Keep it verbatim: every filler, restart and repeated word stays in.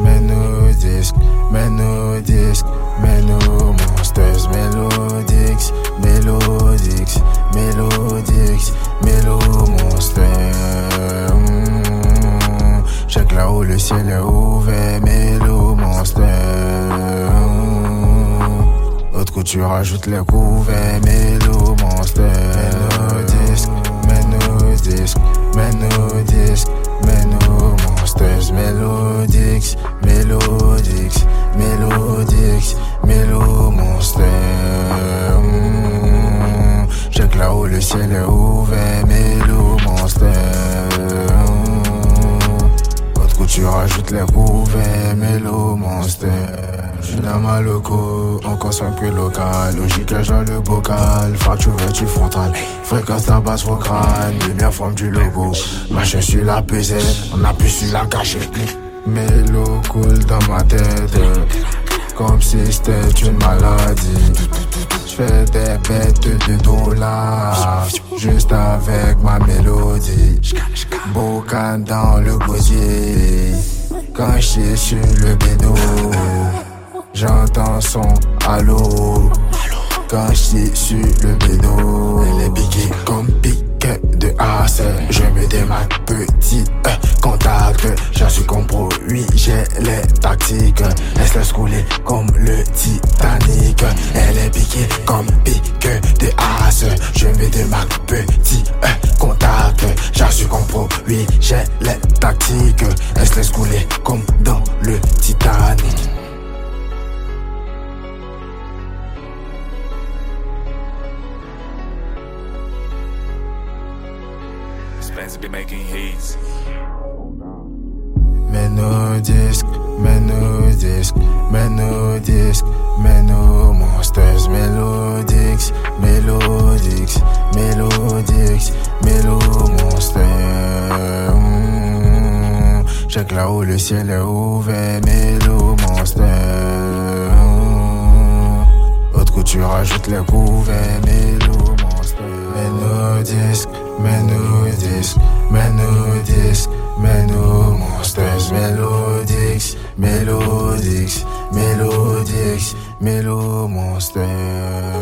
mélodiques, mélodiques, mélo monsters, mélodiques, mélodiques, mélodiques, mélo monsters. Mmh. Check là où le ciel est ouvert, mélo monsters. Mmh. Autre coup tu rajoutes les couverts, mélo monsters. Mélodiques, mélodiques, mélo monsters, mélodiques, mélodiques, mélodiques, mélo monsters. Mmh. Check là où le ciel est ouvert, mélo monsters. Mmh. Autre coup tu rajoutes les couverts, mélo monsters. J'suis dans ma loco, on consomme que local. Logique, genre le bocal, fracture vertu frontale. Fréquence la basse vocale, lumière forme du logo. Machin sur la pesette, on appuie sur la gâchette. Mélo coule dans ma tête, comme si c'était une maladie. J'fais des bêtes de dollars, juste avec ma mélodie. Bocan dans le gosier, quand j'suis sur le bédo. J'entends son allô quand j'suis sur le bédo. Elle est piquée comme piquet de as. Je me démarque petit euh, contact. J'en suis comme pro, oui j'ai les tactiques. Elle se laisse couler comme le Titanic. Elle est piquée comme piquet de as. Je me démarque petit euh, contact. J'en suis comme pro, oui j'ai les tactiques. Elle se laisse couler comme dans le Titanic. Spence be making hits. Mélodiques, mélodiques, mélodiques, mélo monsters, mélodiques, mélodiques, mélodiques, mélo monsters. Mmh. Check là où le ciel est ouvert, mélo monsters. Mmh. Autre coup tu rajoutes les couverts, mélo monsters. Mélodiques, mélodiques, mélodiques, mélo monsters, mélodiques, mélodiques, mélodiques, mélo monsters.